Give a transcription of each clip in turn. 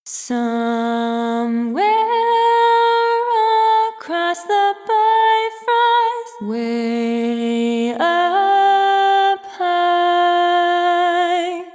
Somewhere across the Bifrost, way up high,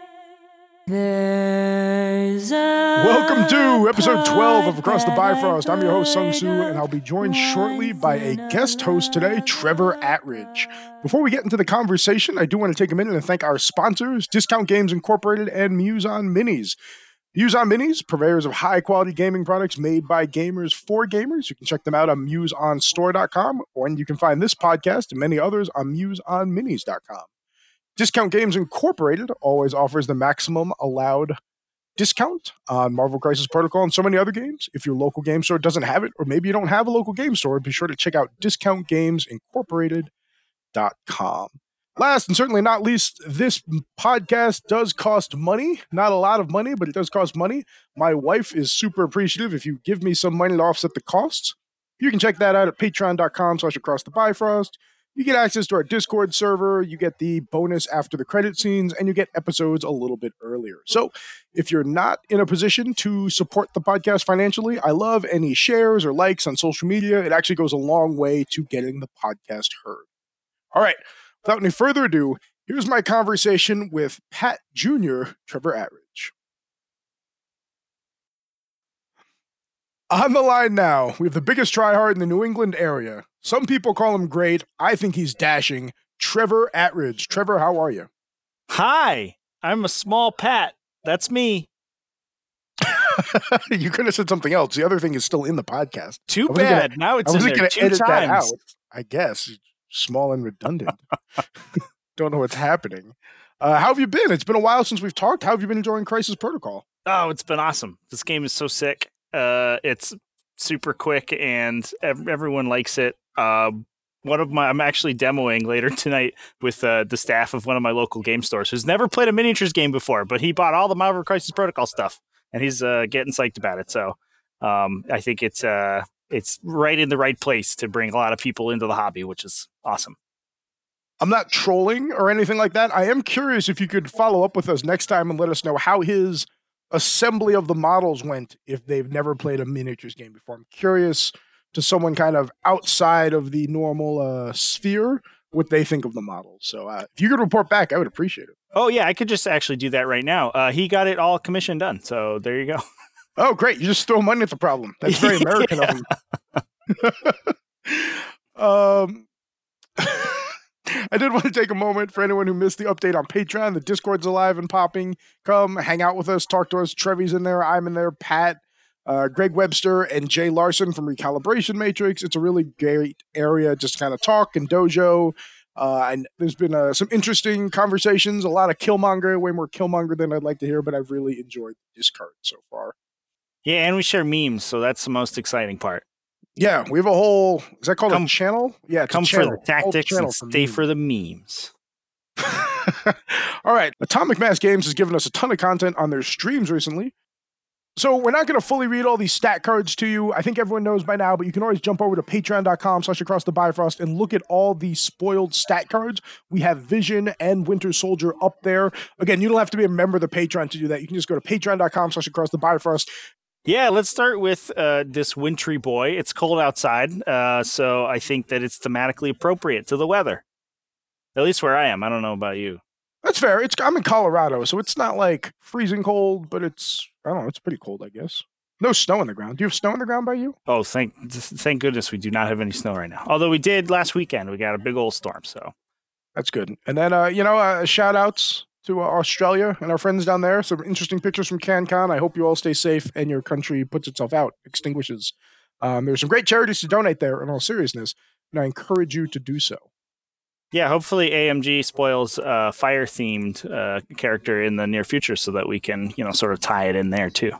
there's a Welcome to episode 12 of Across the Bifrost. I'm your host, Sung Soo, and I'll be joined shortly by a guest host today, Trevor Attridge. Before we get into the conversation, I do want to take a minute and thank our sponsors, Discount Games Incorporated and Muson Minis. Muson Minis, purveyors of high-quality gaming products made by gamers for gamers. You can check them out on MuseOnStore.com, and you can find this podcast and many others on MuseOnMinis.com. Discount Games Incorporated always offers the maximum allowed discount on Marvel Crisis Protocol and so many other games. If your local game store doesn't have it, or maybe you don't have a local game store, be sure to check out DiscountGamesIncorporated.com. Last and certainly not least, this podcast does cost money. Not a lot of money, but it does cost money. My wife is super appreciative if you give me some money to offset the costs. You can check that out at patreon.com/acrossthebifrost. You get access to our Discord server, you get the bonus after the credit scenes, and you get episodes a little bit earlier. So if you're not in a position to support the podcast financially, I love any shares or likes on social media. It actually goes a long way to getting the podcast heard. All right, without any further ado, here's my conversation with Pat Jr., Trevor Attridge. On the line now, we have the biggest tryhard in the New England area. Some people call him great. I think he's dashing. Trevor Attridge. Trevor, how are you? Hi, I'm a small Pat. That's me. You could have said something else. The other thing is still in the podcast. Too bad. Now it's in there 2 times. That out, I guess. Small and redundant. Don't know what's happening. How have you been? It's been a while since we've talked. How have you been enjoying Crisis Protocol? Oh, it's been awesome. This game is so sick. It's super quick and everyone likes it. I'm actually demoing later tonight with the staff of one of my local game stores who's never played a miniatures game before, but he bought all the Marvel Crisis Protocol stuff and he's getting psyched about it. So I think it's right in the right place to bring a lot of people into the hobby, which is awesome. I'm not trolling or anything like that. I am curious if you could follow up with us next time and let us know how his assembly of the models went if they've never played a miniatures game before. I'm curious to someone kind of outside of the normal sphere what they think of the models. So if you could report back, I would appreciate it. Oh, yeah, I could just actually do that right now. He got it all commissioned done, so there you go. Oh, great. You just throw money at the problem. That's very American of him. I did want to take a moment for anyone who missed the update on Patreon. The Discord's alive and popping. Come hang out with us, talk to us. Trevi's in there, I'm in there, Pat, Greg Webster, and Jay Larson from Recalibration Matrix. It's a really great area just to kind of talk and dojo. And there's been some interesting conversations, a lot of Killmonger, way more Killmonger than I'd like to hear, but I've really enjoyed this card so far. Yeah, and we share memes, so that's the most exciting part. Yeah, we have a whole, is that called a channel? Yeah, it's come a channel. For the tactics and stay for the memes. All right, Atomic Mass Games has given us a ton of content on their streams recently. So we're not going to fully read all these stat cards to you. I think everyone knows by now, but you can always jump over to patreon.com/acrossthebifrost and look at all the spoiled stat cards. We have Vision and Winter Soldier up there. Again, you don't have to be a member of the Patreon to do that. You can just go to patreon.com/acrossthebifrost. Yeah, let's start with this wintry boy. It's cold outside, so I think that it's thematically appropriate to the weather. At least where I am. I don't know about you. That's fair. I'm in Colorado, so it's not like freezing cold, but it's pretty cold, I guess. No snow on the ground. Do you have snow on the ground by you? Oh, thank goodness we do not have any snow right now. Although we did last weekend. We got a big old storm, so. That's good. And then, shout outs to Australia and our friends down there. Some interesting pictures from CanCon. I hope you all stay safe and your country puts itself out, extinguishes. There's some great charities to donate there in all seriousness, and I encourage you to do so. Yeah, hopefully AMG spoils a fire-themed character in the near future so that we can, sort of tie it in there too.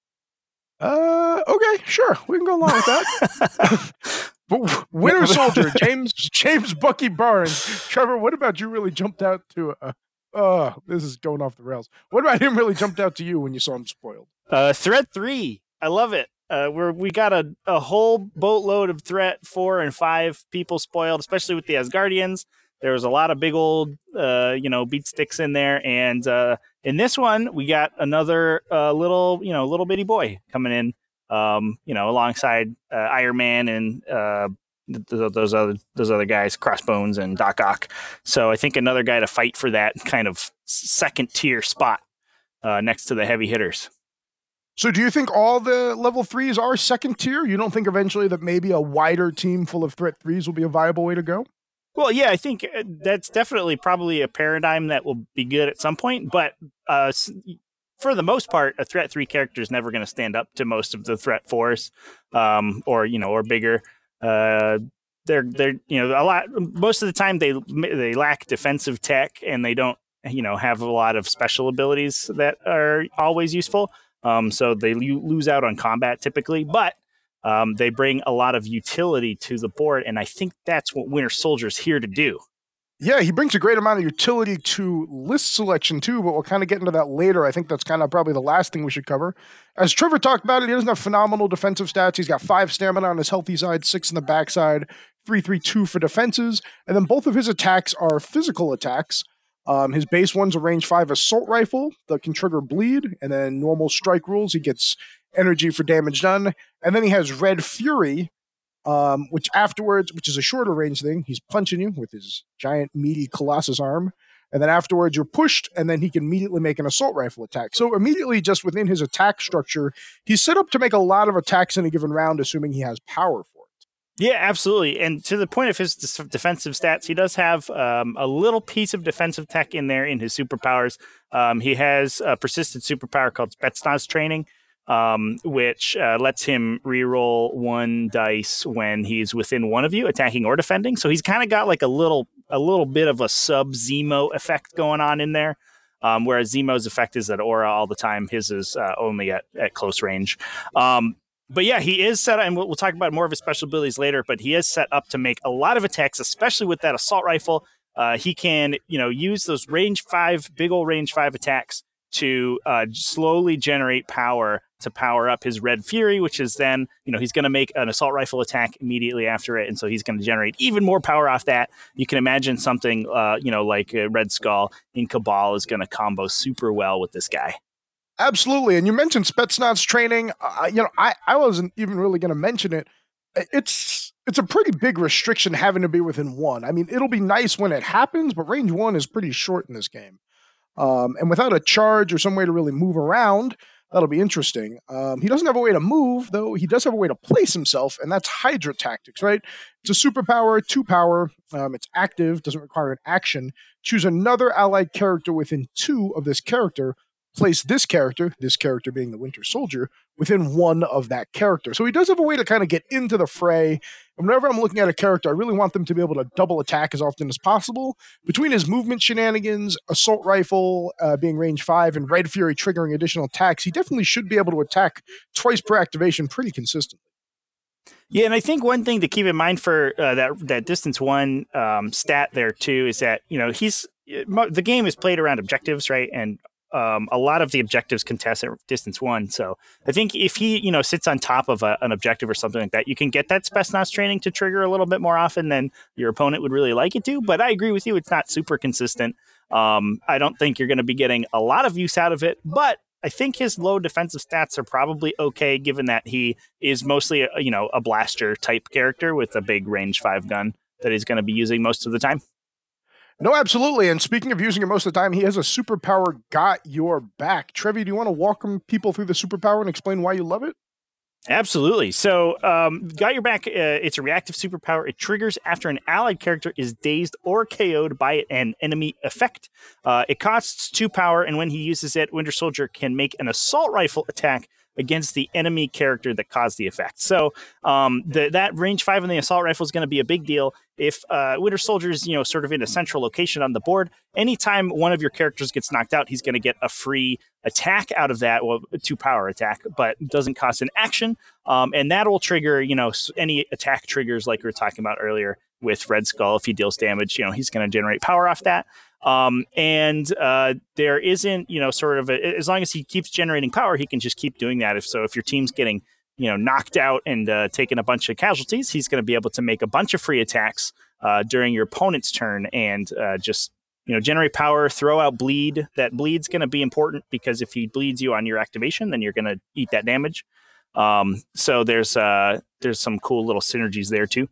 Okay, sure. We can go along with that. But Winter Soldier, James Bucky Barnes. Trevor, what about you really jumped out to this is going off the rails. What about him really jumped out to you when you saw him spoiled? Threat 3. I love it. We got a whole boatload of Threat 4 and 5 people spoiled, especially with the Asgardians. There was a lot of big old, beat sticks in there, and in this one, we got another little bitty boy coming in, alongside Iron Man and those other guys, Crossbones and Doc Ock. So I think another guy to fight for that kind of second tier spot next to the heavy hitters. So do you think all the level 3s are second tier? You don't think eventually that maybe a wider team full of threat 3s will be a viable way to go? Well, yeah, I think that's definitely probably a paradigm that will be good at some point. But for the most part, a threat 3 character is never going to stand up to most of the threat 4s, or bigger. They're a lot. Most of the time, they lack defensive tech, and they don't have a lot of special abilities that are always useful. So they lose out on combat typically, but they bring a lot of utility to the board, and I think that's what Winter Soldier's here to do. Yeah, he brings a great amount of utility to list selection too, but we'll kind of get into that later. I think that's kind of probably the last thing we should cover. As Trevor talked about it, he doesn't have phenomenal defensive stats. He's got 5 stamina on his healthy side, 6 on the backside, 3-3-2 for defenses, and then both of his attacks are physical attacks. His base one's a range 5 assault rifle that can trigger bleed, and then normal strike rules, he gets energy for damage done. And then he has Red Fury, which is a shorter range thing. He's punching you with his giant, meaty Colossus arm. And then afterwards, you're pushed, and then he can immediately make an assault rifle attack. So immediately, just within his attack structure, he's set up to make a lot of attacks in a given round, assuming he has power for it. Yeah, absolutely. And to the point of his defensive stats, he does have a little piece of defensive tech in there in his superpowers. He has a persistent superpower called Spetsnaz Training, which lets him reroll 1 dice when he's within one of you, attacking or defending. So he's kind of got like a little bit of a sub-Zemo effect going on in there. Whereas Zemo's effect is at aura all the time. His is only at close range. But yeah, he is set up, and we'll talk about more of his special abilities later, but he is set up to make a lot of attacks, especially with that assault rifle. He can, use those big old range 5 attacks to slowly generate power to power up his Red Fury, which is then, he's going to make an assault rifle attack immediately after it. And so he's going to generate even more power off that. You can imagine something, like Red Skull in Cabal is going to combo super well with this guy. Absolutely. And you mentioned Spetsnaz Training. I wasn't even really going to mention it. It's a pretty big restriction having to be within 1. I mean, it'll be nice when it happens, but range 1 is pretty short in this game. And without a charge or some way to really move around, that'll be interesting. He doesn't have a way to move, though. He does have a way to place himself, and that's Hydra Tactics, right? It's a superpower, 2 power. It's active, doesn't require an action. Choose another allied character within 2 of this character. Place this character being the Winter Soldier, within 1 of that character. So he does have a way to kind of get into the fray. And whenever I'm looking at a character, I really want them to be able to double attack as often as possible. Between his movement shenanigans, assault rifle being range 5, and Red Fury triggering additional attacks, he definitely should be able to attack twice per activation pretty consistently. Yeah, and I think one thing to keep in mind for that distance 1 stat there too is that the game is played around objectives, right? And a lot of the objectives contest at distance 1. So I think if he, sits on top of an objective or something like that, you can get that Spetsnaz Training to trigger a little bit more often than your opponent would really like it to. But I agree with you. It's not super consistent. I don't think you're going to be getting a lot of use out of it, but I think his low defensive stats are probably okay, given that he is mostly, a blaster type character with a big range 5 gun that he's going to be using most of the time. No, absolutely. And speaking of using it most of the time, he has a superpower, Got Your Back. Trevi, do you want to walk people through the superpower and explain why you love it? Absolutely. So, Got Your Back, it's a reactive superpower. It triggers after an allied character is dazed or KO'd by an enemy effect. It costs 2 power, and when he uses it, Winter Soldier can make an assault rifle attack against the enemy character that caused the effect. So that range 5 on the assault rifle is going to be a big deal. If Winter Soldier is, sort of in a central location on the board, anytime one of your characters gets knocked out, he's going to get a free attack out of that, well, a 2 power attack, but doesn't cost an action. And that will trigger, any attack triggers like we were talking about earlier with Red Skull. If he deals damage, he's going to generate power off that. And there isn't, sort of as long as he keeps generating power, he can just keep doing that. If your team's getting, knocked out and taking a bunch of casualties, he's going to be able to make a bunch of free attacks during your opponent's turn and just generate power, throw out bleed. That bleed's going to be important because if he bleeds you on your activation, then you're going to eat that damage. So there's some cool little synergies there too.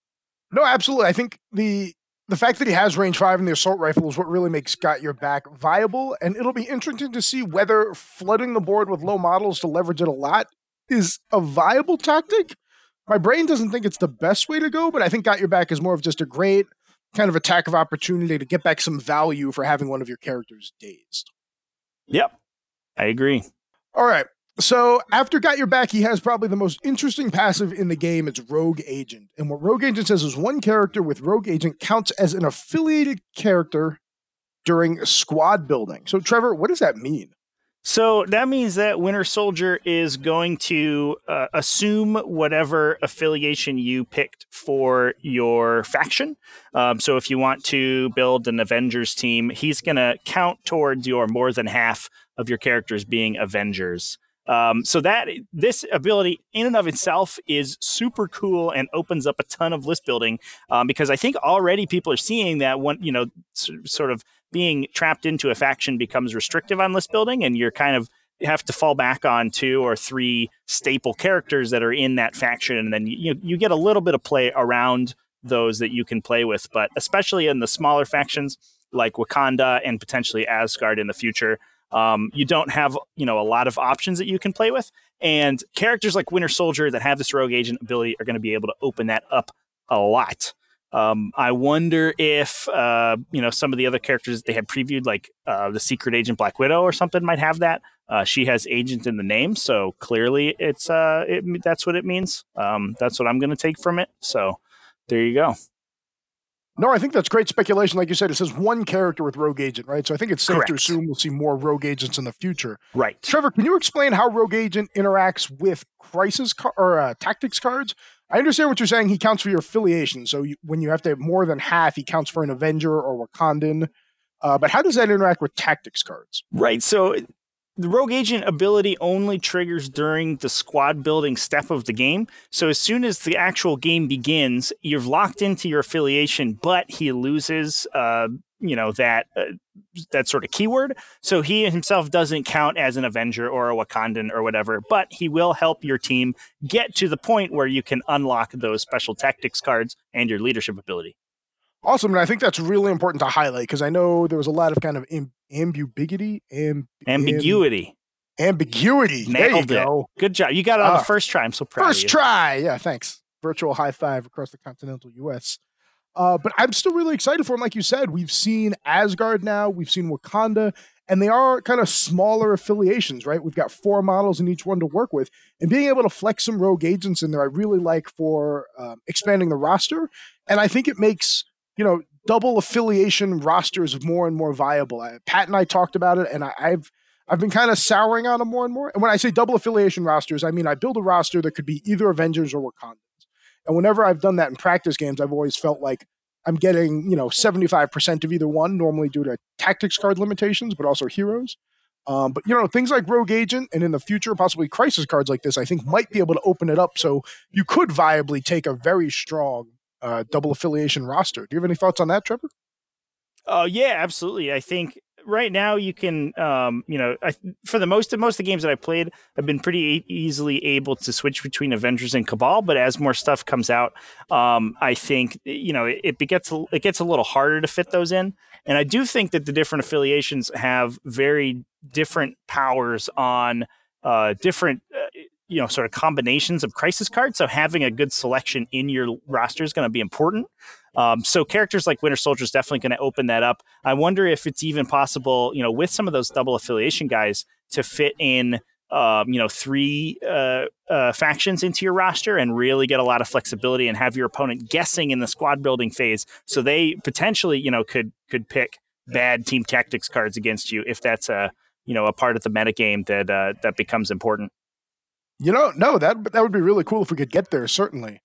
No, absolutely. I think the fact that he has range 5 in the assault rifle is what really makes Got Your Back viable, and it'll be interesting to see whether flooding the board with low models to leverage it a lot is a viable tactic. My brain doesn't think it's the best way to go, but I think Got Your Back is more of just a great kind of attack of opportunity to get back some value for having one of your characters dazed. Yep, I agree. All right. So after Got Your Back, he has probably the most interesting passive in the game. It's Rogue Agent. And what Rogue Agent says is one character with Rogue Agent counts as an affiliated character during squad building. So Trevor, what does that mean? So that means that Winter Soldier is going to assume whatever affiliation you picked for your faction. So if you want to build an Avengers team, he's going to count towards your more than half of your characters being Avengers. So that this ability in and of itself is super cool and opens up a ton of list building because I think already people are seeing that one, sort of being trapped into a faction becomes restrictive on list building, and you're kind of have to fall back on 2 or 3 staple characters that are in that faction, and then you get a little bit of play around those that you can play with. But especially in the smaller factions like Wakanda and potentially Asgard in the future, you don't have a lot of options that you can play with, and characters like Winter Soldier that have this Rogue Agent ability are going to be able to open that up a lot. I wonder if some of the other characters they had previewed, like the Secret Agent Black Widow or something, might have that. She has agent in the name, so clearly it's that's what it means. That's what I'm going to take from it. So there you go. No, I think that's great speculation. Like you said, it says one character with Rogue Agent, right? So I think it's safe to assume we'll see more Rogue Agents in the future. Right. Trevor, can you explain how Rogue Agent interacts with crisis or tactics cards? I understand what you're saying. He counts for your affiliation. So when you have to have more than half, he counts for an Avenger or Wakandan. But how does that interact with tactics cards? Right. So the Rogue Agent ability only triggers during the squad building step of the game. So as soon as the actual game begins, you've locked into your affiliation, but he loses that sort of keyword. So he himself doesn't count as an Avenger or a Wakandan or whatever, but he will help your team get to the point where you can unlock those special tactics cards and your leadership ability. Awesome. And I think that's really important to highlight because I know there was a lot of kind of ambiguity. Ambiguity. Nailed there you go. Good job. You got it on the first try. I'm so proud of you. First try. Yeah, thanks. Virtual high five across the continental U.S. But I'm still really excited for him. Like you said, we've seen Asgard now. We've seen Wakanda. And they are kind of smaller affiliations, right? We've got 4 models in each one to work with. And being able to flex some Rogue Agents in there, I really like for expanding the roster. And I think it makes double affiliation rosters more and more viable. Pat and I talked about it, and I've been kind of souring on them more and more. And when I say double affiliation rosters, I mean I build a roster that could be either Avengers or Wakandans. And whenever I've done that in practice games, I've always felt like I'm getting 75% of either one, normally due to tactics card limitations, but also heroes. But things like Rogue Agent and in the future possibly crisis cards like this, I think might be able to open it up so you could viably take a very strong double affiliation roster. Do you have any thoughts on that, Trevor? Oh yeah, absolutely. I think right now you can, for most of the games that I played, I've been pretty easily able to switch between Avengers and Cabal. But as more stuff comes out, I think it gets a little harder to fit those in. And I do think that the different affiliations have very different powers on different. Sort of combinations of crisis cards. So having a good selection in your roster is going to be important. So characters like Winter Soldier is definitely going to open that up. I wonder if it's even possible, with some of those double affiliation guys to fit in, 3 factions into your roster and really get a lot of flexibility and have your opponent guessing in the squad building phase. So they potentially, could pick bad team tactics cards against you if that's a part of the metagame that becomes important. No, that would be really cool if we could get there, certainly.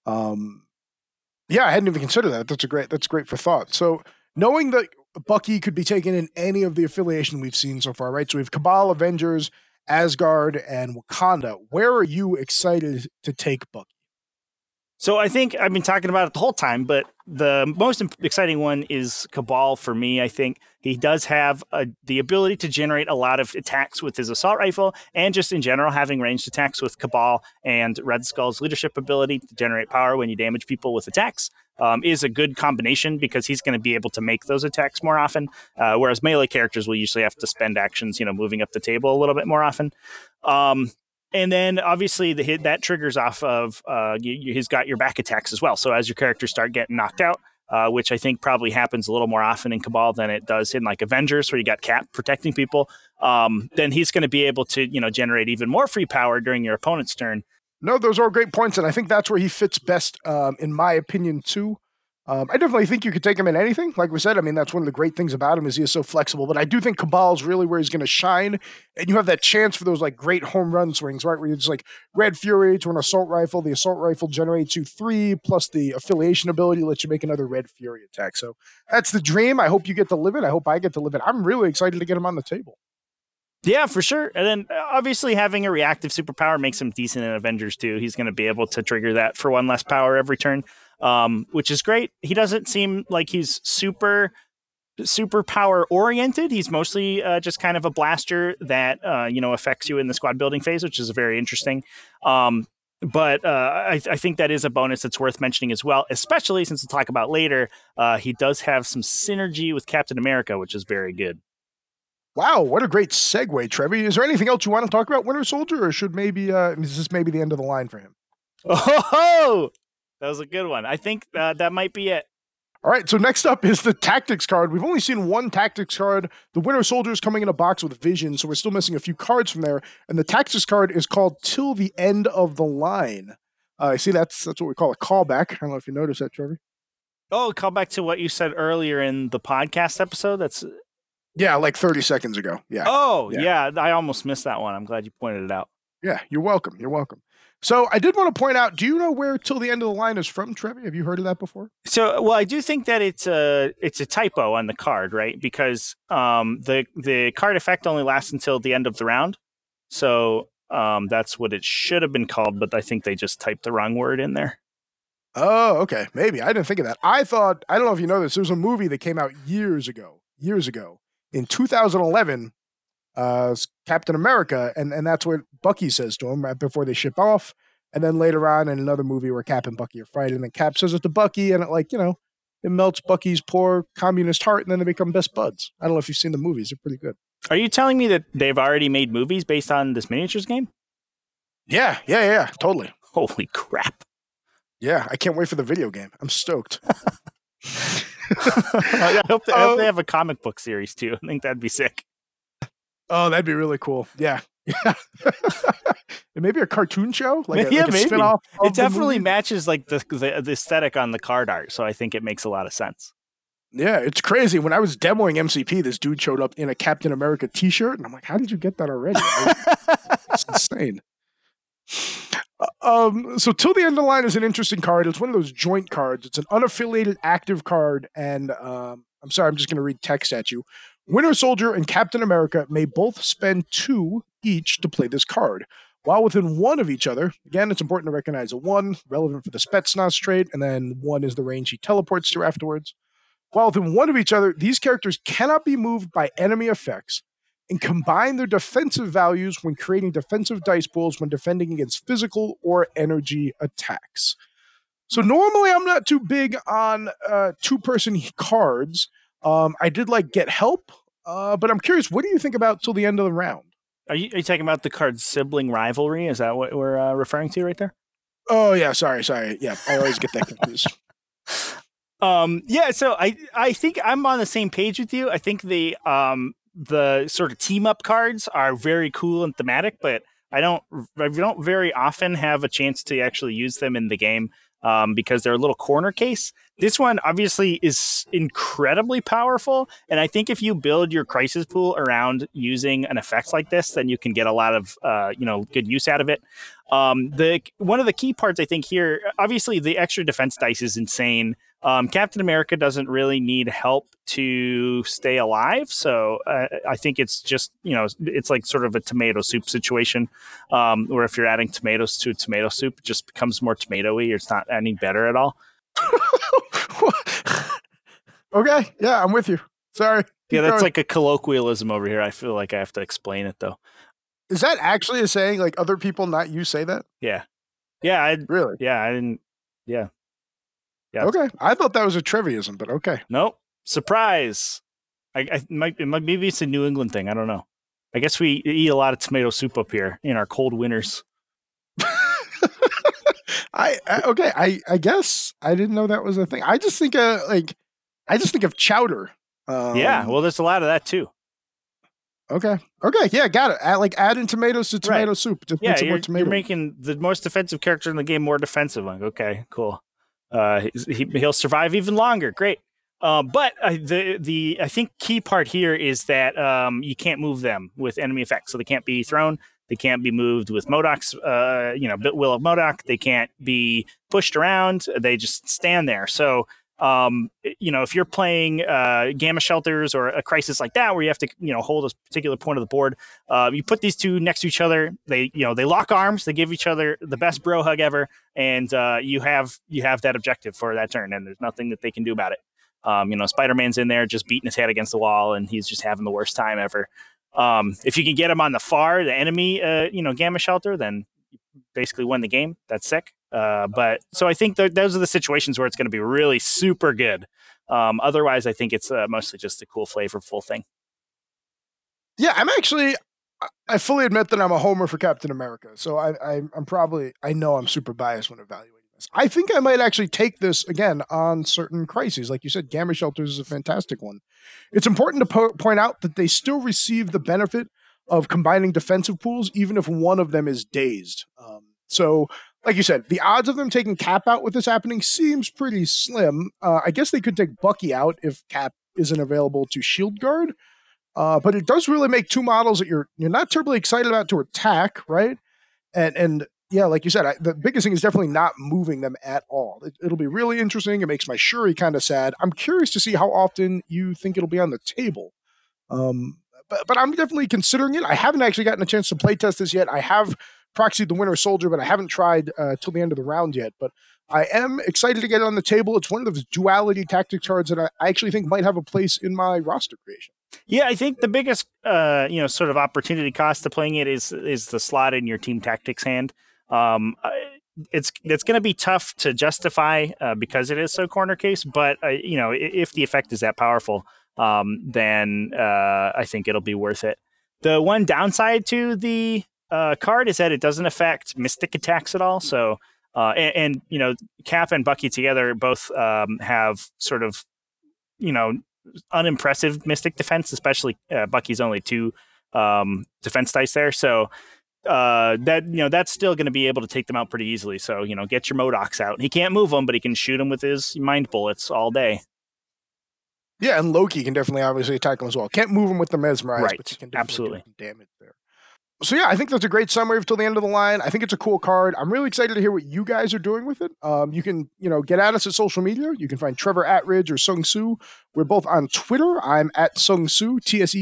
Yeah, I hadn't even considered that. That's great for thought. So knowing that Bucky could be taken in any of the affiliation we've seen so far, right? So we have Cabal, Avengers, Asgard, and Wakanda. Where are you excited to take Bucky? So I think I've been talking about it the whole time, but the most exciting one is Cabal for me. I think he does have the ability to generate a lot of attacks with his assault rifle, and just in general having ranged attacks with Cabal and Red Skull's leadership ability to generate power when you damage people with attacks. Is a good combination because he's going to be able to make those attacks more often, whereas melee characters will usually have to spend actions, moving up the table a little bit more often. And then obviously the hit that triggers off of he's got your back attacks as well. So as your characters start getting knocked out, which I think probably happens a little more often in Cabal than it does in like Avengers, where you got Cap protecting people, then he's going to be able to generate even more free power during your opponent's turn. No, those are great points, and I think that's where he fits best, in my opinion, too. I definitely think you could take him in anything. Like we said, I mean, that's one of the great things about him is he is so flexible. But I do think Cabal's really where he's going to shine, and you have that chance for those like great home run swings, right? Where you're just like Red Fury to an assault rifle. The assault rifle generates you 3, plus the affiliation ability lets you make another Red Fury attack. So that's the dream. I hope you get to live it. I hope I get to live it. I'm really excited to get him on the table. Yeah, for sure. And then obviously having a reactive superpower makes him decent in Avengers too. He's going to be able to trigger that for 1 less power every turn, which is great. He doesn't seem like he's super power oriented. He's mostly just kind of a blaster that affects you in the squad building phase, which is very interesting. But I think that is a bonus that's worth mentioning as well, especially since we'll talk about later. He does have some synergy with Captain America, which is very good. Wow, what a great segue, Trevi. Is there anything else you want to talk about Winter Soldier, or should maybe is this maybe the end of the line for him? Oh, that was a good one. I think that might be it. All right, so next up is the Tactics card. We've only seen one Tactics card. The Winter Soldier is coming in a box with Vision, so we're still missing a few cards from there. And the Tactics card is called Till the End of the Line. I see that's what we call a callback. I don't know if you noticed that, Trevi. Oh, call back to what you said earlier in the podcast episode. Yeah, like 30 seconds ago. Yeah. Oh, yeah. I almost missed that one. I'm glad you pointed it out. Yeah, you're welcome. You're welcome. So I did want to point out, do you know where Till the End of the Line is from, Trevi? Have you heard of that before? So, well, I do think that it's a typo on the card, right? Because the card effect only lasts until the end of the round. So that's what it should have been called, but I think they just typed the wrong word in there. Oh, okay. Maybe. I didn't think of that. I don't know if you know this, there was a movie that came out years ago. In 2011, Captain America, and that's what Bucky says to him right before they ship off. And then later on in another movie where Cap and Bucky are fighting, and then Cap says it to Bucky, and it melts Bucky's poor communist heart, and then they become best buds. I don't know if you've seen the movies. They're pretty good. Are you telling me that they've already made movies based on this miniatures game? Yeah, totally. Holy crap. Yeah, I can't wait for the video game. I'm stoked. I hope they have a comic book series too. I think that'd be sick. Oh, that'd be really cool. Yeah. And maybe a cartoon show? Like a spin-off. It definitely matches like the aesthetic on the card art, so I think it makes a lot of sense. Yeah, it's crazy. When I was demoing MCP, this dude showed up in a Captain America t-shirt, and I'm like, how did you get that already? It's insane. So Till the End of the Line is an interesting card. It's one of those joint cards. It's an unaffiliated active card, and I'm sorry, I'm just going to read text at you. Winter Soldier and Captain America may both spend 2 each to play this card. While within 1 of each other, again, it's important to recognize a 1, relevant for the Spetsnaz trait, and then 1 is the range he teleports to afterwards. While within 1 of each other, these characters cannot be moved by enemy effects and combine their defensive values when creating defensive dice pools when defending against physical or energy attacks. So normally I'm not too big on 2-person cards. I did like Get Help, but I'm curious, what do you think about Till the End of the Round? Are you talking about the card Sibling Rivalry? Is that what we're referring to right there? Oh, yeah, sorry. Yeah, I always get that confused. Yeah, so I think I'm on the same page with you. I think the sort of team up cards are very cool and thematic, but I don't very often have a chance to actually use them in the game because they're a little corner case. This one obviously is incredibly powerful, and I think if you build your crisis pool around using an effect like this, then you can get a lot of good use out of it. One of the key parts I think here, obviously the extra defense dice is insane. Captain America doesn't really need help to stay alive, so I think it's just it's like sort of a tomato soup situation, where if you're adding tomatoes to tomato soup, it just becomes more tomatoey, or it's not any better at all. Okay, yeah, I'm with you. Sorry. Yeah, that's like a colloquialism over here. I feel like I have to explain it though. Is that actually a saying? Like other people, not you, say that? Yeah, Really? Yeah, I didn't. Yeah. Yeah. Okay, I thought that was a triviaism, but okay. Nope. Surprise. Maybe it's a New England thing. I don't know. I guess we eat a lot of tomato soup up here in our cold winters. I guess I didn't know that was a thing. I just think of chowder. Yeah, well, there's a lot of that too. Okay, yeah, got it. Adding tomatoes to tomato soup. Just makes it more tomato. You're making the most defensive character in the game more defensive. Like, okay, cool. He'll survive even longer. Great. But the I think key part here is that you can't move them with enemy effects, so they can't be thrown. They can't be moved with MODOK's, Will of MODOK. They can't be pushed around. They just stand there. So, if you're playing Gamma Shelters or a Crisis like that, where you have to, hold a particular point of the board, you put these two next to each other. They lock arms. They give each other the best bro hug ever, and you have that objective for that turn, and there's nothing that they can do about it. Spider-Man's in there just beating his head against the wall, and he's just having the worst time ever. If you can get him on the enemy, Gamma Shelter, then you basically win the game. That's sick. But so I think those are the situations where it's going to be really super good. Otherwise, I think it's mostly just a cool, flavorful thing. Yeah, I fully admit that I'm a homer for Captain America. So I know I'm super biased when evaluating this. I think I might actually take this again on certain crises. Like you said, Gamma Shelters is a fantastic one. It's important to point out that they still receive the benefit of combining defensive pools, even if one of them is dazed. So, like you said, the odds of them taking Cap out with this happening seems pretty slim. I guess they could take Bucky out if Cap isn't available to shield guard. But it does really make two models that you're not terribly excited about to attack, right? And yeah, like you said, the biggest thing is definitely not moving them at all. It'll be really interesting. It makes my Shuri kind of sad. I'm curious to see how often you think it'll be on the table. But I'm definitely considering it. I haven't actually gotten a chance to play test this yet. I have proxied the Winter Soldier, but I haven't tried till the end of the round yet. But I am excited to get it on the table. It's one of those duality tactics cards that I actually think might have a place in my roster creation. Yeah, I think the biggest, sort of opportunity cost to playing it is the slot in your team tactics hand. It's going to be tough to justify because it is so corner case. But if the effect is that powerful, then I think it'll be worth it. The one downside to the card is that it doesn't affect mystic attacks at all. So, and Cap and Bucky together both have sort of, unimpressive mystic defense, especially Bucky's only 2 defense dice there. So that's still going to be able to take them out pretty easily. So, get your MODOKs out. He can't move them, but he can shoot them with his mind bullets all day. Yeah, and Loki can definitely obviously attack them as well. Can't move them with the mesmerize, right. But he can definitely do damage there. So yeah, I think that's a great summary until the end of the line. I think it's a cool card. I'm really excited to hear what you guys are doing with it. You can, get at us at social media. You can find Trevor at Ridge or Sung Su. We're both on Twitter. I'm at Sung Su,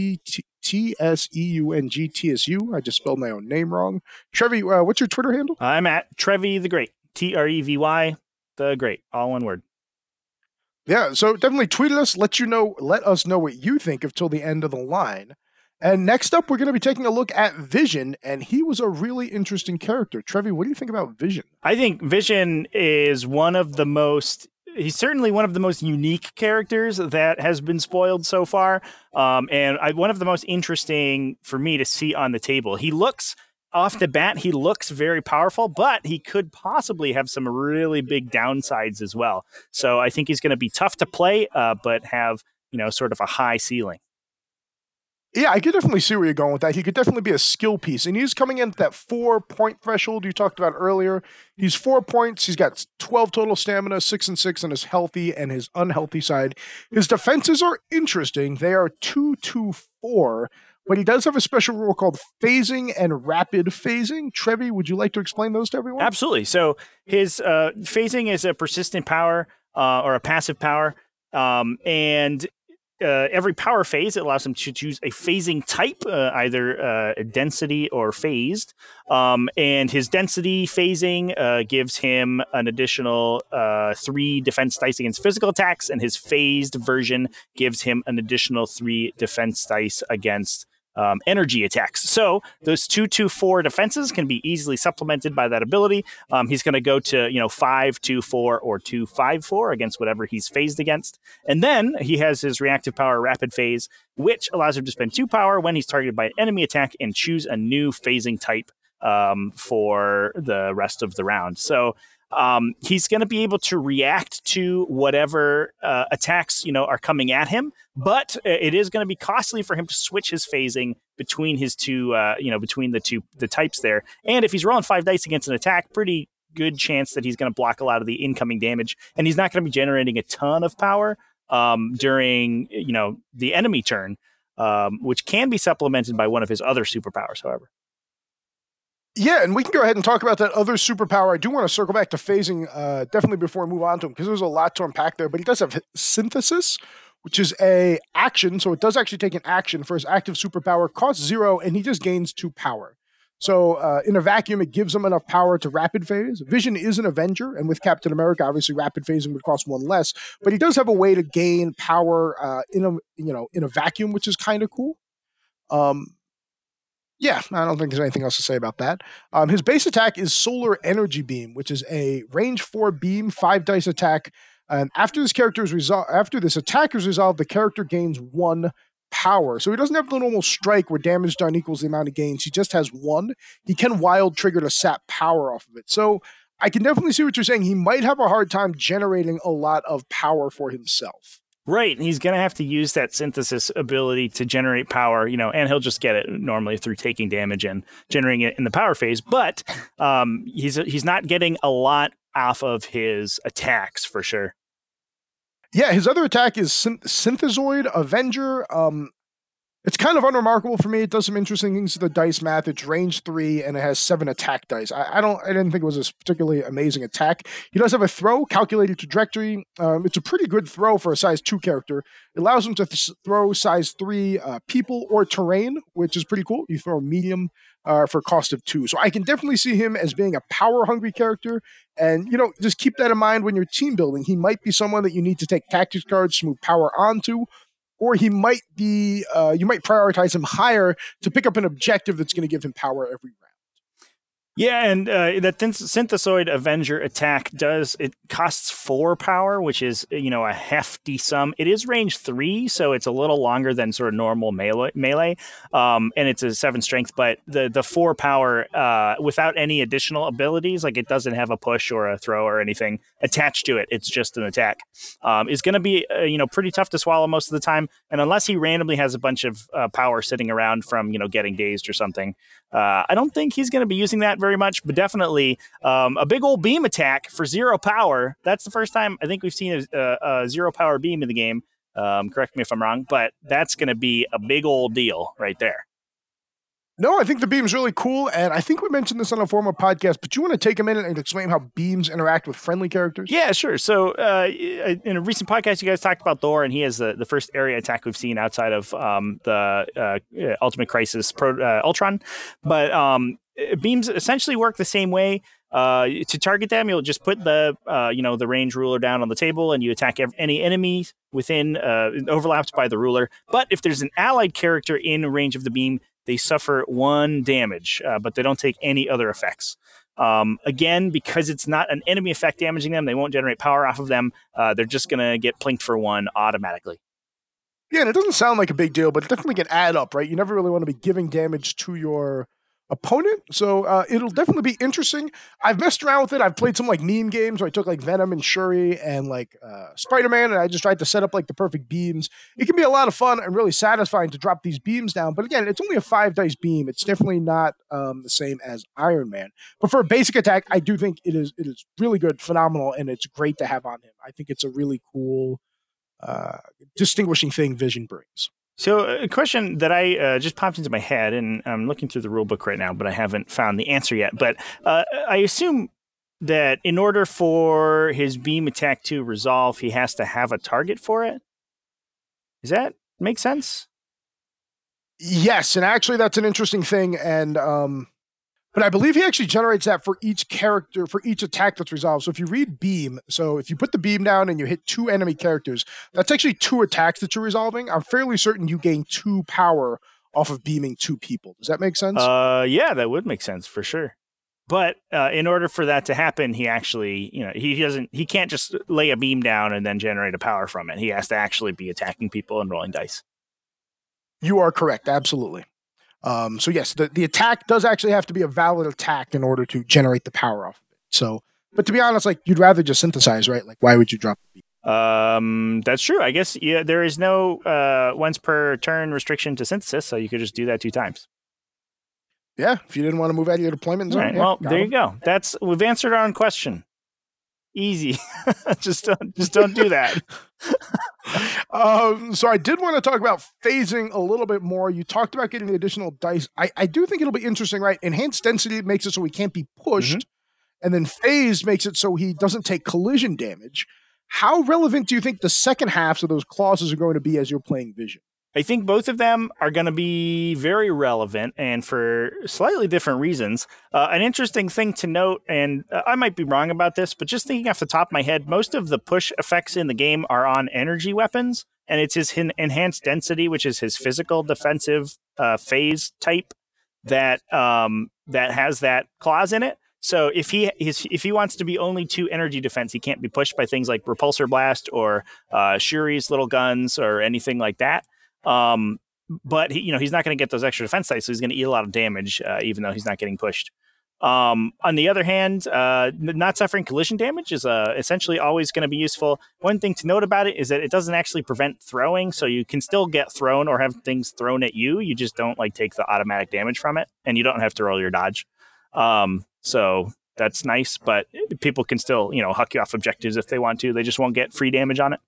TSEUNG I just spelled my own name wrong. Trevi, what's your Twitter handle? I'm at Trevi the Great, TREVY the Great, all one word. Yeah, so definitely tweet us. Let us know what you think of till the end of the line. And next up, we're going to be taking a look at Vision, and he was a really interesting character. Trevi, what do you think about Vision? I think Vision is he's certainly one of the most unique characters that has been spoiled so far, and one of the most interesting for me to see on the table. He looks, off the bat, he looks very powerful, but he could possibly have some really big downsides as well. So I think he's going to be tough to play, but have, sort of a high ceiling. Yeah, I could definitely see where you're going with that. He could definitely be a skill piece. And he's coming in at that 4-point threshold you talked about earlier. He's 4 points. He's got 12 total stamina, 6 and 6 on his healthy and his unhealthy side. His defenses are interesting. They are 2-4, but he does have a special rule called phasing and rapid phasing. Trevi, would you like to explain those to everyone? Absolutely. So his phasing is a persistent power. or a passive power. And every power phase, it allows him to choose a phasing type, either density or phased. And his density phasing gives him an additional 3 defense dice against physical attacks, and his phased version gives him an additional 3 defense dice against energy attacks. So those 2/2/4 defenses can be easily supplemented by that ability. He's going to go to 5/2/4 or 2/5/4 against whatever he's phased against, and then he has his reactive power rapid phase, which allows him to spend 2 power when he's targeted by an enemy attack and choose a new phasing type for the rest of the round. So he's going to be able to react to whatever attacks are coming at him, but it is going to be costly for him to switch his phasing between his two between the types there. And if he's rolling 5 dice against an attack, pretty good chance that he's going to block a lot of the incoming damage, and he's not going to be generating a ton of power during the enemy turn, which can be supplemented by one of his other superpowers, however. Yeah, and we can go ahead and talk about that other superpower. I do want to circle back to phasing definitely before we move on to him, because there's a lot to unpack there. But he does have synthesis, which is a action. So it does actually take an action for his active superpower, costs 0, and he just gains 2 power. So in a vacuum, it gives him enough power to rapid phase. Vision is an Avenger, and with Captain America, obviously rapid phasing would cost 1 less. But he does have a way to gain power in a vacuum, which is kind of cool. Yeah, I don't think there's anything else to say about that. His base attack is Solar Energy Beam, which is a range 4 beam, 5 dice attack. And after this attack is resolved, the character gains 1 power. So he doesn't have the normal strike where damage done equals the amount of gains. He just has 1. He can wild trigger to sap power off of it. So I can definitely see what you're saying. He might have a hard time generating a lot of power for himself. Right. He's going to have to use that synthesis ability to generate power, and he'll just get it normally through taking damage and generating it in the power phase. But he's not getting a lot off of his attacks for sure. Yeah, his other attack is Synthezoid Avenger. It's kind of unremarkable for me. It does some interesting things to the dice math. It's range 3 and it has 7 attack dice. I didn't think it was a particularly amazing attack. He does have a throw, calculated trajectory. It's a pretty good throw for a size 2 character. It allows him to throw size 3 people or terrain, which is pretty cool. You throw medium for cost of 2. So I can definitely see him as being a power-hungry character. And, just keep that in mind when you're team building. He might be someone that you need to take tactics cards to move power onto, or he might be, you might prioritize him higher to pick up an objective that's going to give him power every round. Yeah, and that Synthezoid Avenger attack costs 4 power, which is, a hefty sum. It is range 3, so it's a little longer than sort of normal melee, and it's a 7 strength, but the 4 power, without any additional abilities, like it doesn't have a push or a throw or anything attached to it, it's just an attack, is going to be, pretty tough to swallow most of the time, and unless he randomly has a bunch of power sitting around from, getting dazed or something, I don't think he's going to be using that very much, but definitely a big old beam attack for 0 power. That's the first time I think we've seen a 0 power beam in the game. Correct me if I'm wrong, but that's going to be a big old deal right there. No, I think the beam's really cool, and I think we mentioned this on a former podcast, but you want to take a minute and explain how beams interact with friendly characters? Yeah, sure. So in a recent podcast, you guys talked about Thor, and he has the first area attack we've seen outside of the Ultimate Crisis Ultron. But beams essentially work the same way. To target them, you'll just put the range ruler down on the table, and you attack any enemy within overlapped by the ruler. But if there's an allied character in range of the beam, they suffer 1 damage, but they don't take any other effects. Again, because it's not an enemy effect damaging them, they won't generate power off of them. They're just going to get plinked for 1 automatically. Yeah, and it doesn't sound like a big deal, but it definitely can add up, right? You never really want to be giving damage to your opponent, so it'll definitely be interesting. I've messed around with it. I've played some meme games where I took Venom and Shuri and Spider-Man, and I just tried to set up the perfect beams. It can be a lot of fun and really satisfying to drop these beams down, but again, it's only a 5 dice beam. It's definitely not the same as Iron Man, but for a basic attack, I do think it is really good, phenomenal, and it's great to have on him. I think it's a really cool distinguishing thing Vision brings. So a question that I just popped into my head, and I'm looking through the rule book right now, but I haven't found the answer yet. But I assume that in order for his beam attack to resolve, he has to have a target for it. Does that make sense? Yes, and actually that's an interesting thing. And but I believe he actually generates that for each character, for each attack that's resolved. So if you read beam, so if you put the beam down and you hit 2 enemy characters, that's actually 2 attacks that you're resolving. I'm fairly certain you gain 2 power off of beaming 2 people. Does that make sense? Yeah, that would make sense for sure. But in order for that to happen, he actually, he can't just lay a beam down and then generate a power from it. He has to actually be attacking people and rolling dice. You are correct, absolutely. So yes, the attack does actually have to be a valid attack in order to generate the power off of it. So, but to be honest, like you'd rather just synthesize, right? Like, why would you drop the beam? That's true. I guess there is no once per turn restriction to synthesis, so you could just do that 2 times. Yeah, if you didn't want to move out of your deployment zone. Right, yeah, well, there you go. We've answered our own question. Easy. just don't do that. So I did want to talk about phasing a little bit more. You talked about getting the additional dice. I do think it'll be interesting, right? Enhanced density makes it so he can't be pushed, and then phase makes it so he doesn't take collision damage. How relevant do you think the second halves of those clauses are going to be as you're playing Vision? I think both of them are going to be very relevant and for slightly different reasons. An interesting thing to note, and I might be wrong about this, but just thinking off the top of my head, most of the push effects in the game are on energy weapons, and it's his enhanced density, which is his physical defensive phase type that has that clause in it. So if he wants to be only 2 energy defense, he can't be pushed by things like Repulsor Blast or Shuri's little guns or anything like that. But he's not going to get those extra defense dice, so he's going to eat a lot of damage, even though he's not getting pushed. On the other hand, not suffering collision damage is essentially always going to be useful. One thing to note about it is that it doesn't actually prevent throwing, so you can still get thrown or have things thrown at you. You just don't take the automatic damage from it, and you don't have to roll your dodge. So that's nice, but people can still, huck you off objectives if they want to. They just won't get free damage on it.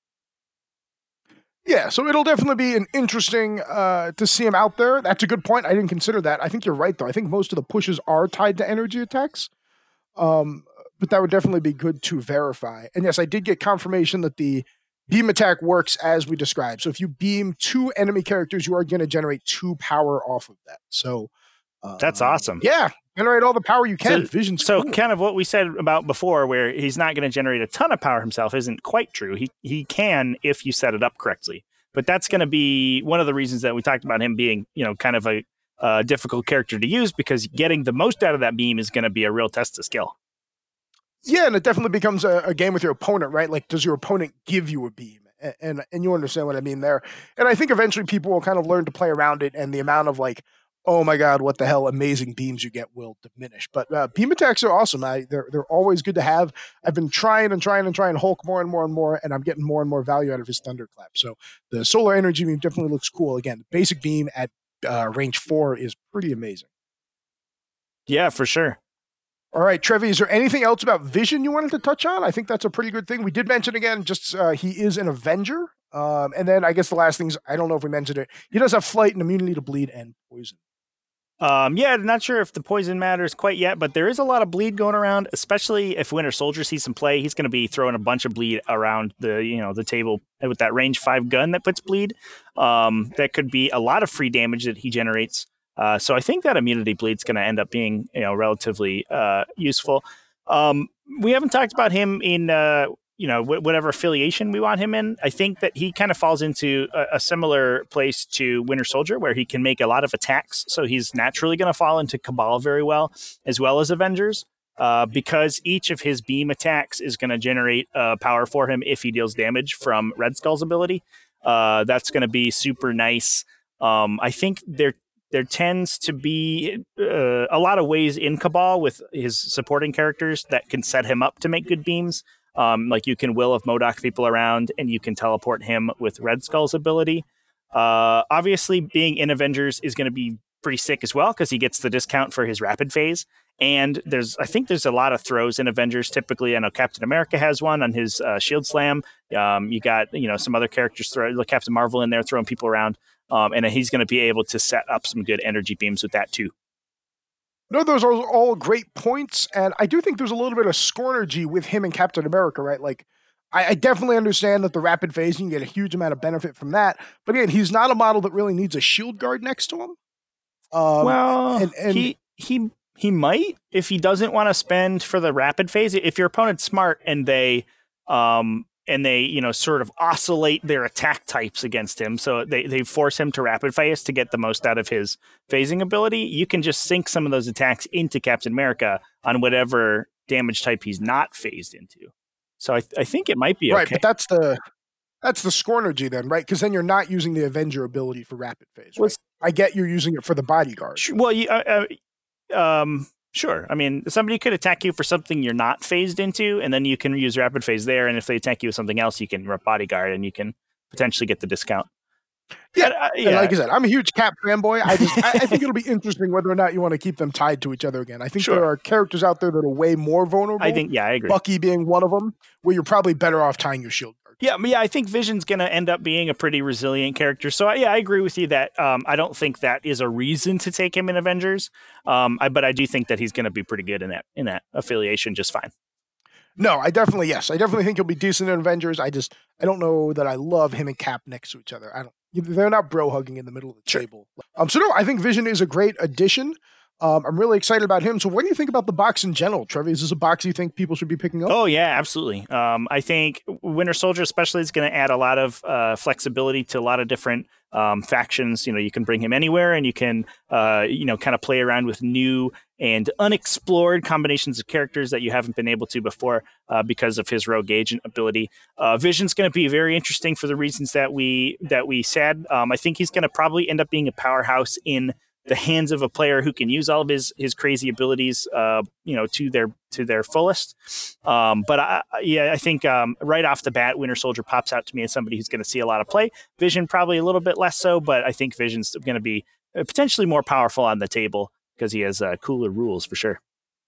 Yeah, so it'll definitely be an interesting to see him out there. That's a good point. I didn't consider that. I think you're right, though. I think most of the pushes are tied to energy attacks. But that would definitely be good to verify. And yes, I did get confirmation that the beam attack works as we described. So if you beam 2 enemy characters, you are going to generate 2 power off of that. So that's awesome. Yeah, generate all the power you can. Vision's so cool. Kind of what we said about before, where he's not going to generate a ton of power himself, isn't quite true. He can if you set it up correctly. But that's going to be one of the reasons that we talked about him being, kind of a difficult character to use, because getting the most out of that beam is going to be a real test of skill. Yeah, and it definitely becomes a game with your opponent, right? Like, does your opponent give you a beam? And you understand what I mean there. And I think eventually people will kind of learn to play around it, and the amount of oh my God, what the hell, amazing beams you get will diminish. But beam attacks are awesome. They're always good to have. I've been trying Hulk more and more and more, and I'm getting more and more value out of his Thunderclap. So the solar energy beam definitely looks cool. Again, basic beam at range 4 is pretty amazing. Yeah, for sure. All right, Trevi, is there anything else about Vision you wanted to touch on? I think that's a pretty good thing. We did mention again, just he is an Avenger. And then I guess the last things, I don't know if we mentioned it, he does have flight and immunity to bleed and poison. Yeah, not sure if the poison matters quite yet, but there is a lot of bleed going around, especially if Winter Soldier sees some play. He's going to be throwing a bunch of bleed around the table with that range 5 gun that puts bleed. That could be a lot of free damage that he generates. So I think that immunity bleed's going to end up being relatively useful. We haven't talked about him in whatever affiliation we want him in. I think that he kind of falls into a similar place to Winter Soldier, where he can make a lot of attacks. So he's naturally going to fall into Cabal very well, as well as Avengers, because each of his beam attacks is going to generate power for him if he deals damage from Red Skull's ability. That's going to be super nice. I think there tends to be a lot of ways in Cabal with his supporting characters that can set him up to make good beams. Like you can Will of MODOK people around, and you can teleport him with Red Skull's ability. Obviously, being in Avengers is going to be pretty sick as well, because he gets the discount for his rapid phase. And I think there's a lot of throws in Avengers. Typically, I know Captain America has one on his Shield Slam. You got some other characters throw Captain Marvel in there throwing people around, and he's going to be able to set up some good energy beams with that too. No, those are all great points, and I do think there's a little bit of scornergy with him and Captain America, right? Like, I definitely understand that the rapid phasing, you get a huge amount of benefit from that, but again, he's not a model that really needs a shield guard next to him. Well, And he might if he doesn't want to spend for the rapid phase. If your opponent's smart and they sort of oscillate their attack types against him, so they force him to rapid phase to get the most out of his phasing ability, you can just sink some of those attacks into Captain America on whatever damage type he's not phased into. So I think it might be right, okay. but that's the scornergy then, right? Because then you're not using the Avenger ability for rapid phase. Right? I get you're using it for the bodyguard. Well, sure. I mean, somebody could attack you for something you're not phased into, and then you can use rapid phase there. And if they attack you with something else, you can bodyguard, and you can potentially get the discount. Yeah, and like I said, I'm a huge Cap fanboy. I think it'll be interesting whether or not you want to keep them tied to each other again. I think there are characters out there that are way more vulnerable. I agree. Bucky being one of them, where you're probably better off tying your shield guard. Yeah, I think Vision's going to end up being a pretty resilient character. So I agree with you that I don't think that is a reason to take him in Avengers. But I do think that he's going to be pretty good in that affiliation just fine. No, I definitely think he'll be decent in Avengers. I don't know that I love him and Cap next to each other. They're not bro hugging in the middle of the table. So no, I think Vision is a great addition. I'm really excited about him. So what do you think about the box in general, Trevor? Is this a box you think people should be picking up? Oh, yeah, absolutely. I think Winter Soldier especially is going to add a lot of flexibility to a lot of different factions. You can bring him anywhere, and you can, kind of play around with new and unexplored combinations of characters that you haven't been able to before because of his rogue agent ability. Vision's going to be very interesting for the reasons that we said. I think he's going to probably end up being a powerhouse in the hands of a player who can use all of his crazy abilities, to their fullest. But I think right off the bat, Winter Soldier pops out to me as somebody who's going to see a lot of play. Vision probably a little bit less so, but I think Vision's going to be potentially more powerful on the table because he has cooler rules for sure.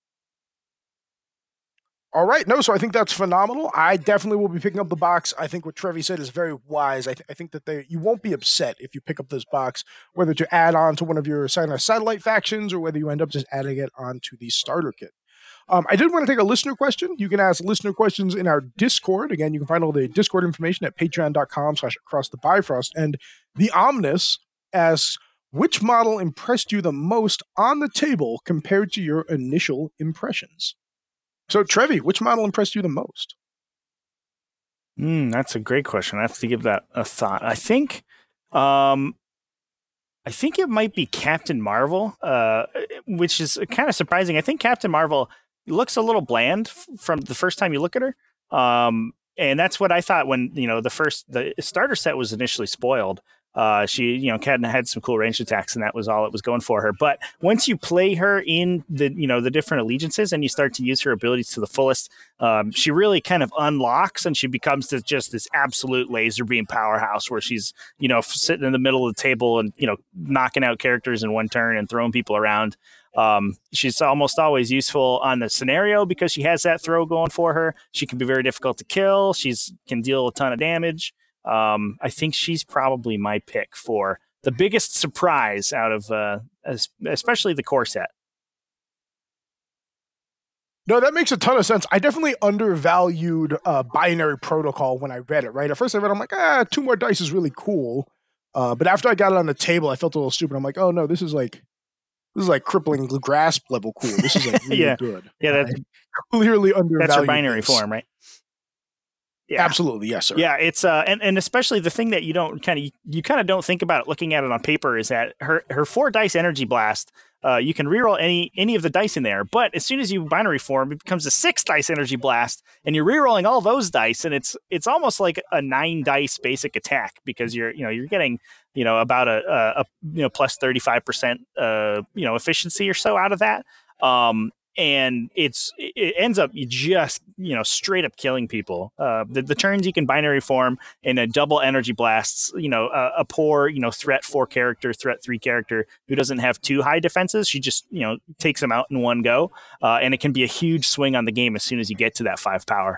All right. No, so I think that's phenomenal. I definitely will be picking up the box. I think what Trevi said is very wise. I think that you won't be upset if you pick up this box, whether to add on to one of your satellite factions or whether you end up just adding it onto the starter kit. I did want to take a listener question. You can ask listener questions in our Discord. Again, you can find all the Discord information at patreon.com/acrossthebifrost. And the Omnis asks, which model impressed you the most on the table compared to your initial impressions? So, Trevi, which model impressed you the most? That's a great question. I have to give that a thought. I think it might be Captain Marvel, which is kind of surprising. I think Captain Marvel looks a little bland from the first time you look at her. And that's what I thought when, the starter set was initially spoiled. She, had some cool ranged attacks, and that was all it was going for her. But once you play her in the different allegiances and you start to use her abilities to the fullest, she really kind of unlocks and she becomes just this absolute laser beam powerhouse where she's, sitting in the middle of the table and, knocking out characters in one turn and throwing people around. She's almost always useful on the scenario because she has that throw going for her. She can be very difficult to kill. Can deal a ton of damage. I think she's probably my pick for the biggest surprise out of, especially the core set. No, that makes a ton of sense. I definitely undervalued Binary Protocol when I read it, right? At first I read it, I'm like, 2 more dice is really cool. But after I got it on the table, I felt a little stupid. I'm like, oh no, this is like crippling grasp level cool. This is like really good. Yeah, that's clearly undervalued. That's her binary form, right? Yeah. Absolutely, yes, sir. Yeah, it's and especially the thing that you kind of don't think about looking at it on paper is that her 4 dice energy blast, you can reroll any of the dice in there, but as soon as you binary form, it becomes a 6 dice energy blast, and you're rerolling all those dice, and it's almost like a 9 dice basic attack because you're getting about a plus 35% efficiency or so out of that. And it ends up just straight up killing people. The turns you can binary form in a double energy blasts. A poor threat 4 character, threat 3 character who doesn't have too high defenses. She just takes them out in one go, and it can be a huge swing on the game as soon as you get to that 5 power.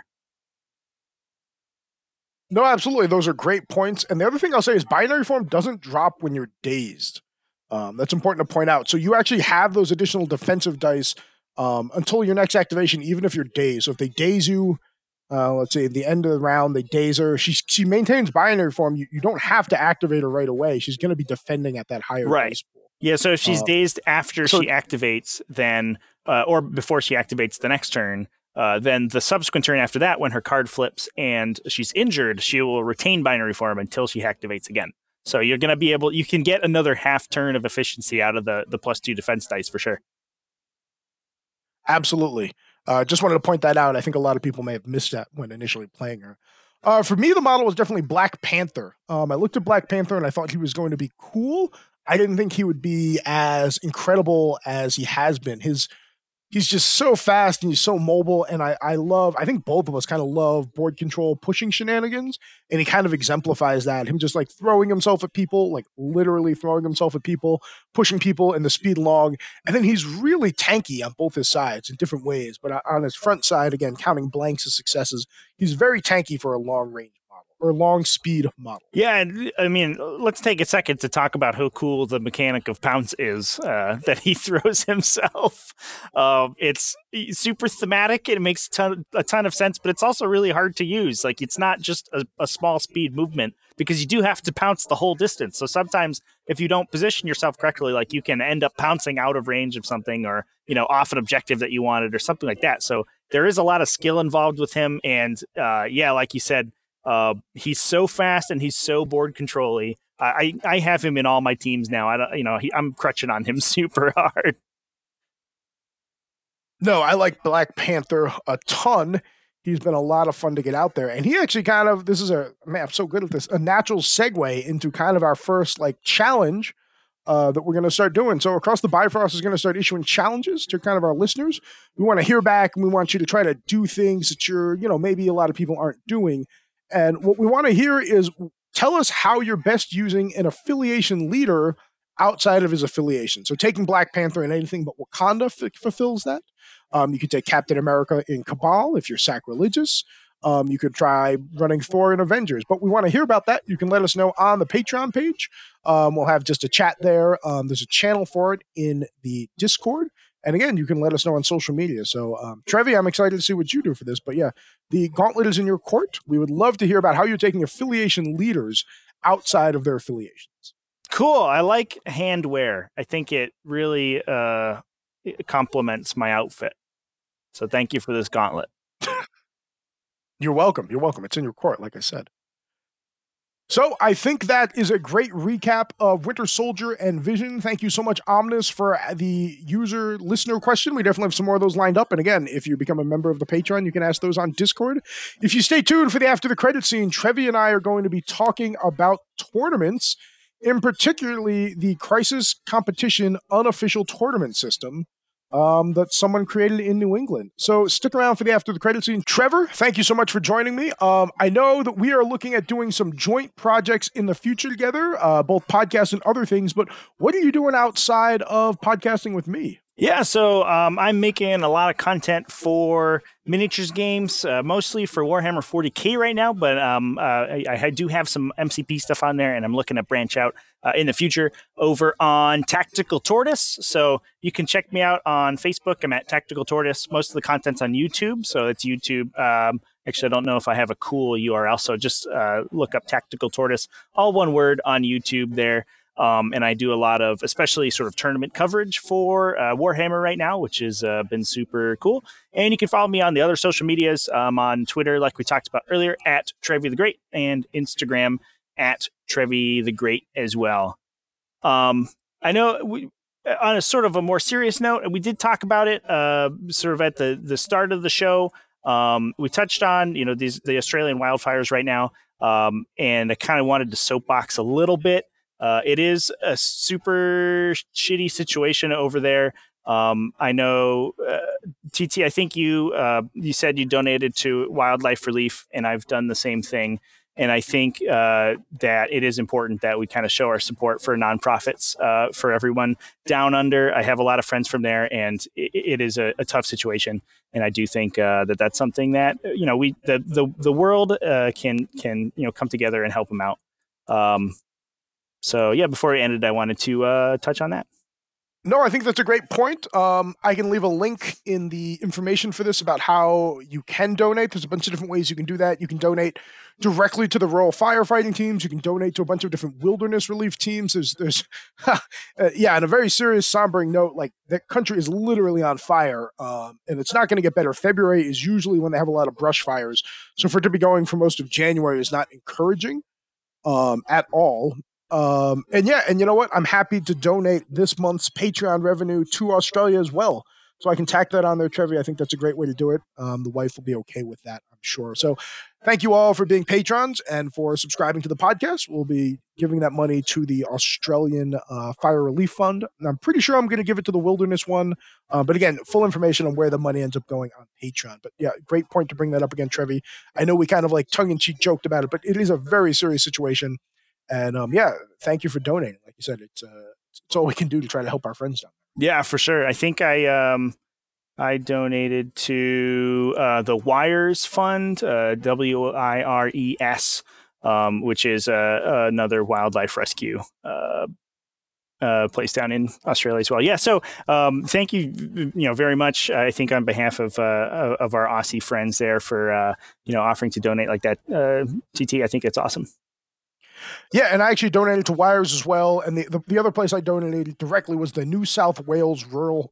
No, absolutely. Those are great points. And the other thing I'll say is binary form doesn't drop when you're dazed. That's important to point out. So you actually have those additional defensive dice until your next activation, even if you're dazed. So if they daze you, let's say at the end of the round, they daze her. She maintains binary form. You don't have to activate her right away. She's going to be defending at that higher dice pool. Yeah, so if she's dazed after she activates, then or before she activates the next turn, then the subsequent turn after that, when her card flips and she's injured, she will retain binary form until she activates again. So you're going to be able, you can get another half turn of efficiency out of the +2 defense dice for sure. Absolutely. Just wanted to point that out. I think a lot of people may have missed that when initially playing her. For me, the model was definitely Black Panther. I looked at Black Panther and I thought he was going to be cool. I didn't think he would be as incredible as he has been. He's just so fast and he's so mobile. And I think both of us kind of love board control pushing shenanigans. And he kind of exemplifies that. Him just like throwing himself at people, like literally throwing himself at people, pushing people in the speed log. And then he's really tanky on both his sides in different ways. But on his front side, again, counting blanks as successes, he's very tanky for a long range or long speed model. Yeah, I mean, let's take a second to talk about how cool the mechanic of Pounce is that he throws himself. It's super thematic. It makes a ton of sense, but it's also really hard to use. Like, it's not just a small speed movement because you do have to pounce the whole distance. So sometimes if you don't position yourself correctly, like you can end up pouncing out of range of something or, off an objective that you wanted or something like that. So there is a lot of skill involved with him. And like you said, he's so fast and he's so board control-y. I have him in all my teams now. I'm crutching on him super hard. No, I like Black Panther a ton. He's been a lot of fun to get out there. And he actually I'm so good at this, a natural segue into kind of our first like challenge that we're going to start doing. So Across the Bifrost is going to start issuing challenges to kind of our listeners. We want to hear back and we want you to try to do things that maybe a lot of people aren't doing. And what we want to hear is tell us how you're best using an affiliation leader outside of his affiliation. So taking Black Panther and anything but Wakanda fulfills that. You could take Captain America in Cabal if you're sacrilegious. You could try running Thor in Avengers. But we want to hear about that. You can let us know on the Patreon page. We'll have just a chat there. There's a channel for it in the Discord. And again, you can let us know on social media. So, Trevi, I'm excited to see what you do for this. But yeah, the gauntlet is in your court. We would love to hear about how you're taking affiliation leaders outside of their affiliations. Cool. I like handwear. I think it really it complements my outfit. So thank you for this gauntlet. You're welcome. You're welcome. It's in your court, like I said. So I think that is a great recap of Winter Soldier and Vision. Thank you so much, Omnis, for the listener question. We definitely have some more of those lined up. And again, if you become a member of the Patreon, you can ask those on Discord. If you stay tuned for the After the Credit scene, Trevi and I are going to be talking about tournaments, in particularly the Crisis Competition unofficial tournament system that someone created in New England. So stick around for the After the Credit scene. Trevor, thank you so much for joining me. I know that we are looking at doing some joint projects in the future together, both podcasts and other things, but what are you doing outside of podcasting with me? Yeah, so I'm making a lot of content for miniatures games, mostly for Warhammer 40K right now, but I do have some MCP stuff on there, and I'm looking to branch out in the future over on Tactical Tortoise. So you can check me out on Facebook. I'm at Tactical Tortoise. Most of the content's on YouTube, so it's YouTube. Actually, I don't know if I have a cool URL, so just look up Tactical Tortoise, all one word on YouTube there. And I do a lot of, especially sort of tournament coverage for Warhammer right now, which has been super cool. And you can follow me on the other social medias, on Twitter, like we talked about earlier, at Trevi the Great, and Instagram at Trevi the Great as well. I know on a sort of a more serious note, we did talk about it sort of at the start of the show. We touched on, the Australian wildfires right now, and I kind of wanted to soapbox a little bit. It is a super shitty situation over there. I know, TT, I think you said you donated to Wildlife Relief, and I've done the same thing. And I think that it is important that we kind of show our support for nonprofits for everyone down under. I have a lot of friends from there, and it is a tough situation. And I do think that that's something that the world can come together and help them out. So yeah, before we ended, I wanted to touch on that. No, I think that's a great point. I can leave a link in the information for this about how you can donate. There's a bunch of different ways you can do that. You can donate directly to the rural firefighting teams. You can donate to a bunch of different wilderness relief teams. There's yeah, on a very serious, sombering note, like the country is literally on fire, and it's not going to get better. February is usually when they have a lot of brush fires. So for it to be going for most of January is not encouraging at all. And you know what? I'm happy to donate this month's Patreon revenue to Australia as well. So I can tack that on there, Trevi. I think that's a great way to do it. The wife will be okay with that, I'm sure. So thank you all for being patrons and for subscribing to the podcast. We'll be giving that money to the Australian Fire Relief Fund. And I'm pretty sure I'm going to give it to the Wilderness one. But again, full information on where the money ends up going on Patreon. But yeah, great point to bring that up again, Trevi. I know we kind of like tongue-in-cheek joked about it, but it is a very serious situation. And yeah, thank you for donating. Like you said, it's all we can do to try to help our friends down there. Yeah, for sure. I think I donated to the Wires Fund, WIRES, which is another wildlife rescue place down in Australia as well. Yeah, so thank you, very much. I think on behalf of our Aussie friends there for offering to donate like that. TT, I think it's awesome. Yeah, and I actually donated to Wires as well. And the other place I donated directly was the New South Wales Rural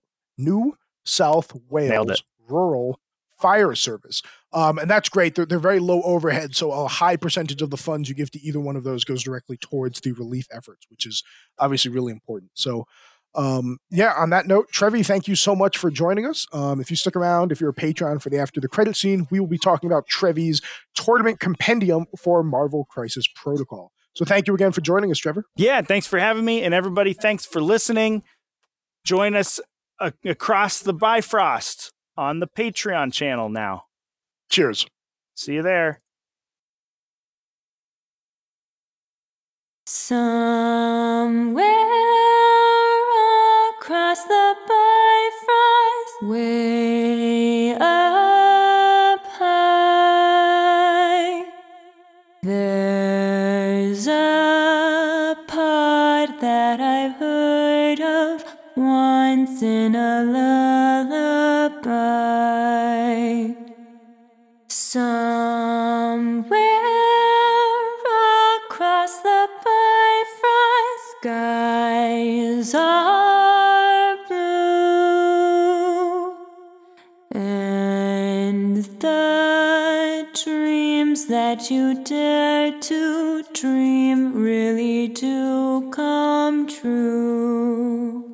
Fire Service. And that's great. They're very low overhead, so a high percentage of the funds you give to either one of those goes directly towards the relief efforts, which is obviously really important. So yeah, on that note, Trevi, thank you so much for joining us. If you stick around, if you're a patron for the After the Credit Scene, we will be talking about Trevi's tournament compendium for Marvel Crisis Protocol. So thank you again for joining us, Trevor. Yeah, thanks for having me. And everybody, thanks for listening. Join us across the Bifrost on the Patreon channel now. Cheers. See you there. Somewhere across the Bifrost, way up high, there's a pod that I've heard of once in a lullaby. Somewhere across the Bifrost, skies are blue, and the dreams that you dare to dream really do come true.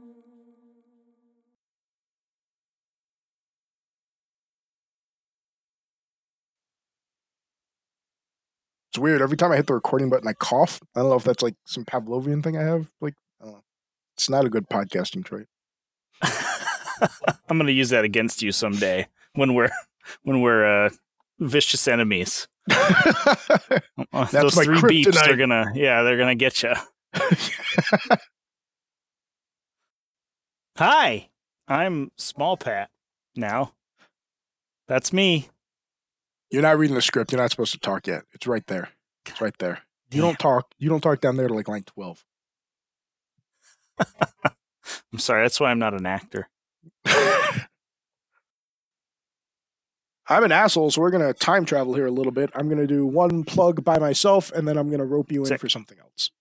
It's weird. Every time I hit the recording button, I cough. I don't know if that's like some Pavlovian thing I have. Like, I don't know. It's not a good podcasting trait. I'm going to use that against you someday when we're vicious enemies. Those three beeps are they're gonna get you. Hi, I'm Small Pat. Now, that's me. You're not reading the script. You're not supposed to talk yet. It's right there. It's right there. You don't talk. You don't talk down there to like line 12. I'm sorry. That's why I'm not an actor. I'm an asshole, so we're going to time travel here a little bit. I'm going to do one plug by myself, and then I'm going to rope you in for something else.